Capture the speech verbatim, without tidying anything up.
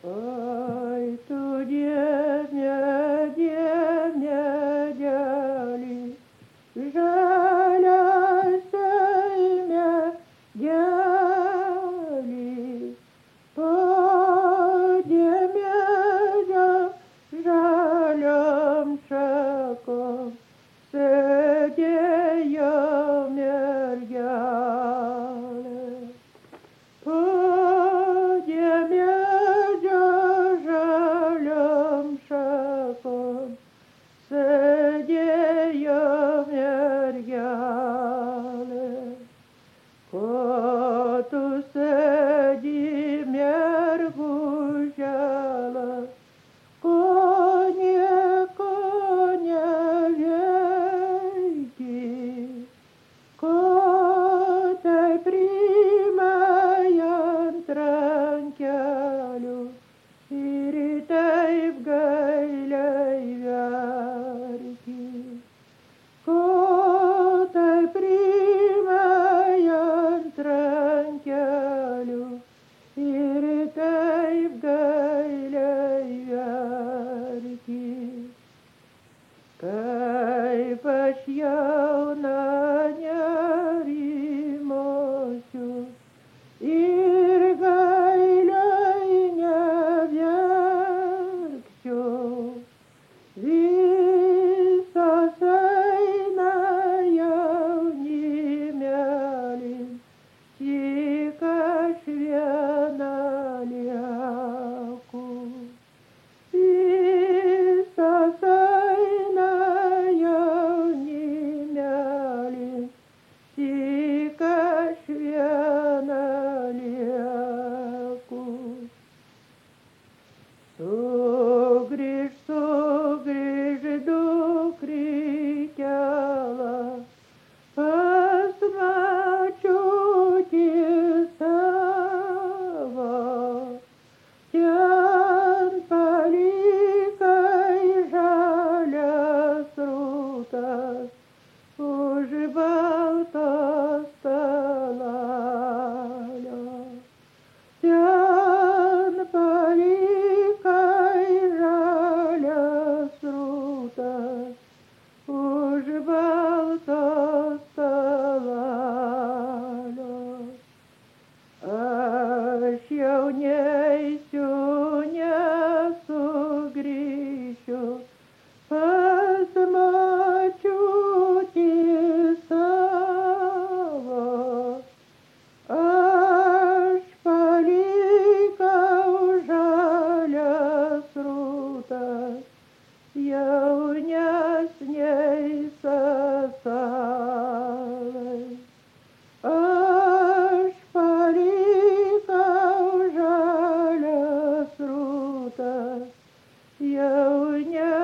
Ой, tu dievne, dievne, dėlį, žaliasiame dėlį, podėmėje žaliom šakom sėdėjo mergelė. Podėmėje žaliom šakom sėdėjo mergelė. Ko tu sėdi mergužėle, ko nieko neveiki, ko tai primai ant rankelių ir taip gailiai verki. Ko tai primai ant rankelių ir taip gailiai verki. Kaip aš jauna nerimosiu ir gailiai neverkčiau, visos eina jaunimėlis, tik aš viena lieku. Visos eina jaunimėlis, tik aš viena lieku. Sugrįž, sugrįž dukrytėla pas močiutį savo, ten palikai žalias rūtas už baltos talalio. Ten palikai žalias rūtas už baltos talalio. Aš jau neisiu, nesugrįšiu pas močiutį savo. Aš palikau žalias rūtas jaunesnei seselai. Aš palikau žalias rūtas jaunesnei